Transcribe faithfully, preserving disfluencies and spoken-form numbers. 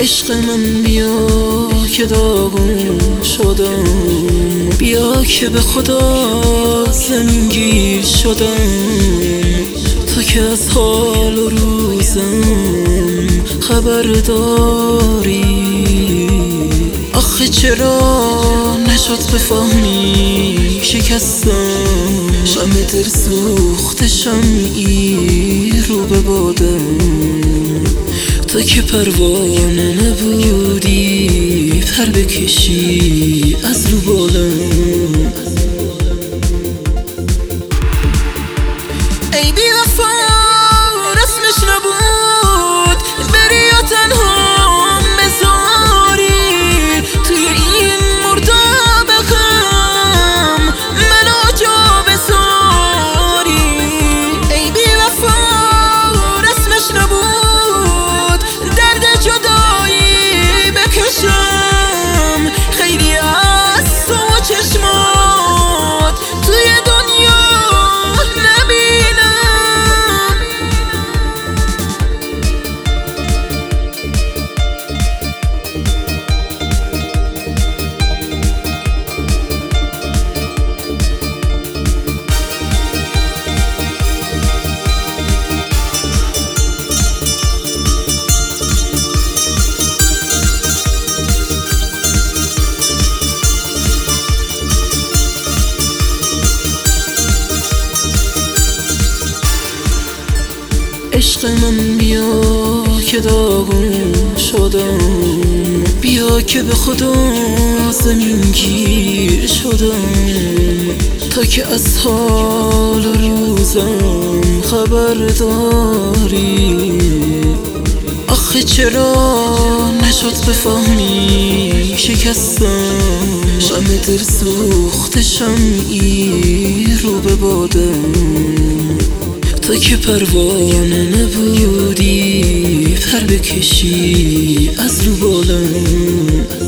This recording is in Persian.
عشق من بیا که داغون شدم، بیا که به خدا زمین گیر شدم. تو که از حال و روزم خبر داری، آخه چرا نشد بفهمی شکستم. شمع دل سوخته شمعی رو به بادم، تو که پروانه نبودی پر بکشی از رو بالم. ای بی وفا رسمش نبود بری و تنها بذاری توی این مرداب غم منو جا بذاری. ای بی وفا رسمش نبود درد جدایی بکشم، خیلی از تو و چشمات توی دنیا عشق من بیا که داغون شدم، بیا که به خدا زمین گیر شدم. تا که از حال و روزم خبر داری، آخه چرا نشد بفهمی شکستم. شمع دل سوخته شمعی رو به بادم، تو که پروانه نبودی پر بکشی از رو بالم.